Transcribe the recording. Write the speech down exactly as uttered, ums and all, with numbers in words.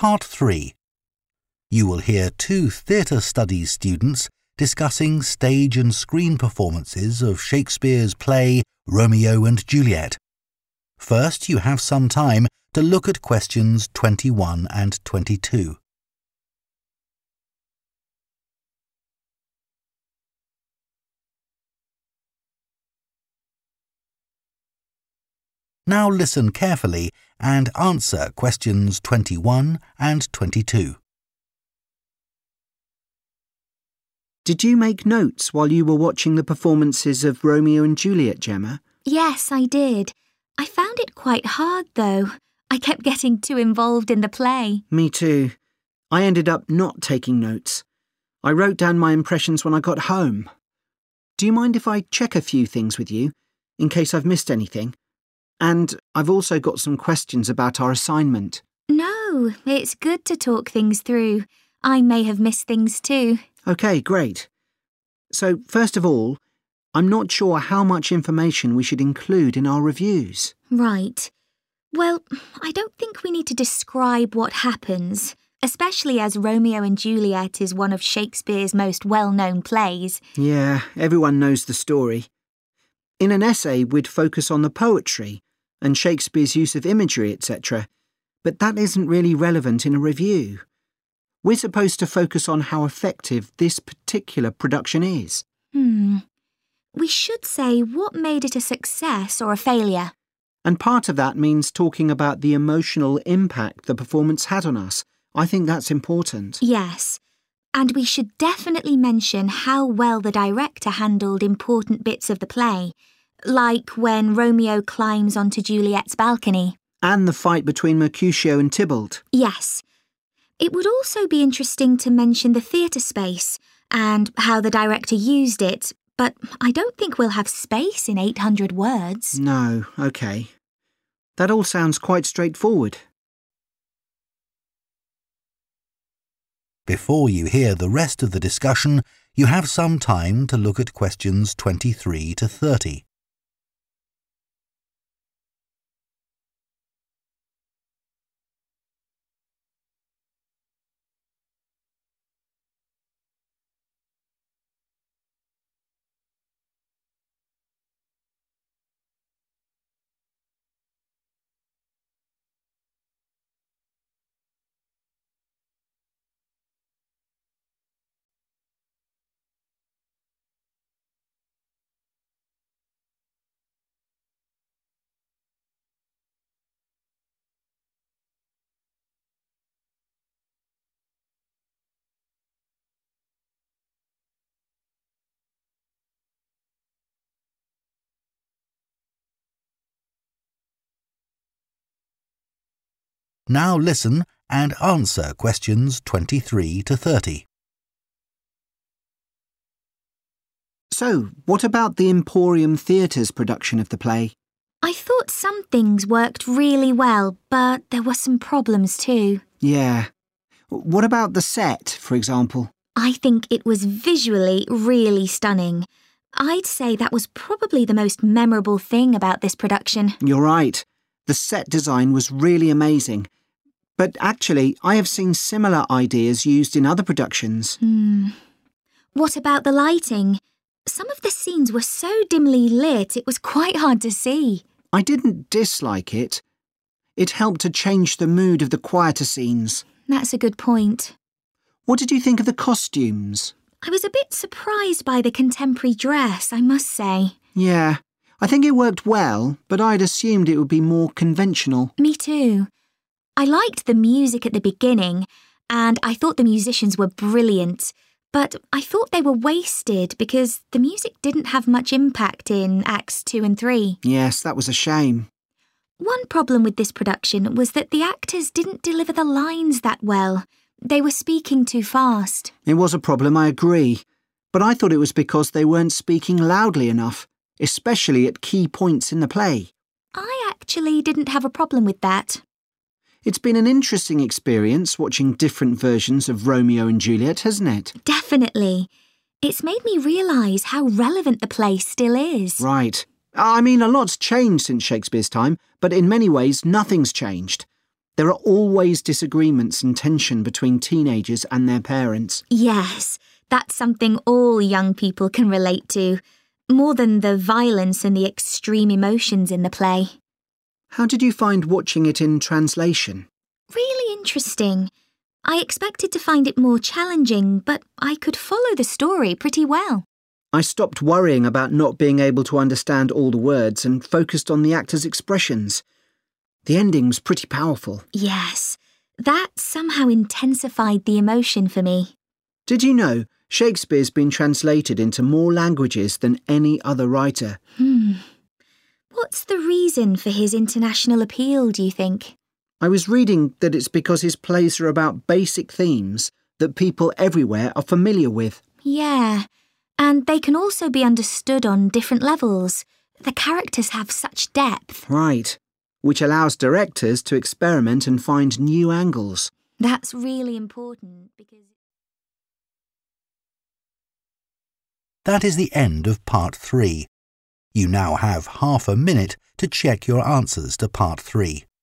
Part three. You will hear two theatre studies students discussing stage and screen performances of Shakespeare's play Romeo and Juliet. First, you have some time to look at questions twenty-one and twenty-two. Now listen carefully and answer questions twenty-one and twenty-two. Did you make notes while you were watching the performances of Romeo and Juliet, Gemma? Yes, I did. I found it quite hard, though. I kept getting too involved in the play. Me too. I ended up not taking notes. I wrote down my impressions when I got home. Do you mind if I check a few things with you, in case I've missed anything? And I've also got some questions about our assignment. No, it's good to talk things through. I may have missed things too. OK, great. So, first of all, I'm not sure how much information we should include in our reviews. Right. Well, I don't think we need to describe what happens, especially as Romeo and Juliet is one of Shakespeare's most well-known plays. Yeah, everyone knows the story. In an essay, we'd focus on the poetry and Shakespeare's use of imagery, et cetera, but that isn't really relevant in a review. We're supposed to focus on how effective this particular production is. Hmm. We should say what made it a success or a failure. And part of that means talking about the emotional impact the performance had on us. I think that's important. Yes. And we should definitely mention how well the director handled important bits of the play, like when Romeo climbs onto Juliet's balcony. And the fight between Mercutio and Tybalt. Yes. It would also be interesting to mention the theatre space and how the director used it, but I don't think we'll have space in eight hundred words. No, OK. That all sounds quite straightforward. Before you hear the rest of the discussion, you have some time to look at questions twenty-three to thirty. Now listen and answer questions twenty-three to thirty. So, what about the Emporium Theatre's production of the play? I thought some things worked really well, but there were some problems too. Yeah. What about the set, for example? I think it was visually really stunning. I'd say that was probably the most memorable thing about this production. You're right. The set design was really amazing. But actually, I have seen similar ideas used in other productions. Hmm. What about the lighting? Some of the scenes were so dimly lit, it was quite hard to see. I didn't dislike it. It helped to change the mood of the quieter scenes. That's a good point. What did you think of the costumes? I was a bit surprised by the contemporary dress, I must say. Yeah, I think it worked well, but I'd assumed it would be more conventional. Me too. I liked the music at the beginning, and I thought the musicians were brilliant, but I thought they were wasted because the music didn't have much impact in Acts two and three. Yes, that was a shame. One problem with this production was that the actors didn't deliver the lines that well. They were speaking too fast. It was a problem, I agree. But I thought it was because they weren't speaking loudly enough, especially at key points in the play. I actually didn't have a problem with that. It's been an interesting experience watching different versions of Romeo and Juliet, hasn't it? Definitely. It's made me realise how relevant the play still is. Right. I mean, a lot's changed since Shakespeare's time, but in many ways nothing's changed. There are always disagreements and tension between teenagers and their parents. Yes, that's something all young people can relate to, more than the violence and the extreme emotions in the play. How did you find watching it in translation? Really interesting. I expected to find it more challenging, but I could follow the story pretty well. I stopped worrying about not being able to understand all the words and focused on the actors' expressions. The ending's pretty powerful. Yes, that somehow intensified the emotion for me. Did you know Shakespeare's been translated into more languages than any other writer? Hmm. What's the reason for his international appeal, do you think? I was reading that it's because his plays are about basic themes that people everywhere are familiar with. Yeah, and they can also be understood on different levels. The characters have such depth. Right. Which allows directors to experiment and find new angles. That's really important because... That is the end of part three. You now have half a minute to check your answers to part three.